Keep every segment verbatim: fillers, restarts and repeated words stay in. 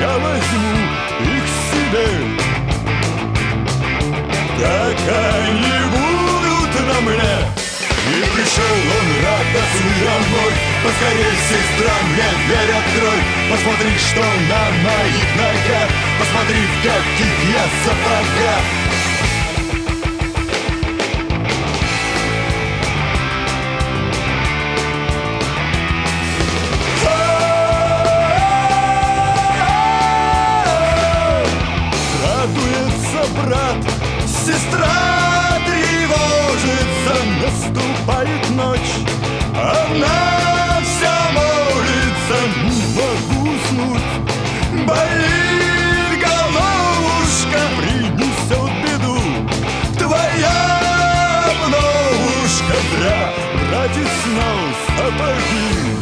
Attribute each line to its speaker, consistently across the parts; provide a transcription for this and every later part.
Speaker 1: я возьму их себе. Так они будут на мне. И пришел он радостный домой. Поскорей, сестра, мне дверь открой. Посмотри, что на моих ногах, посмотри, в каких я сапогах. Радуется брат, сестра тревожится, наступает ночь, она вся молится, не могу уснуть, болит головушка, принесет беду твоя обновушка. Зря братец снял сапоги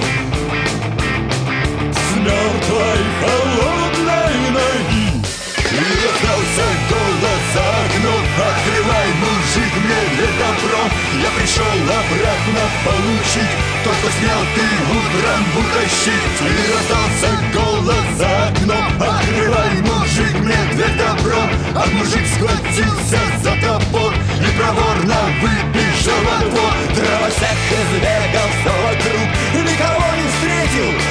Speaker 1: с мертвой холодной ноги. И раздался голос за окном: открывай, мужик, мне не добро. Я пришел обратно получить то, что снял ты утром утащить. И раздался голос за окном: открывай, мужик, мне дверь добро. А мужик схватился за топор и проворно выбежал во двор. Дровосек избегал все вокруг, никого не встретил,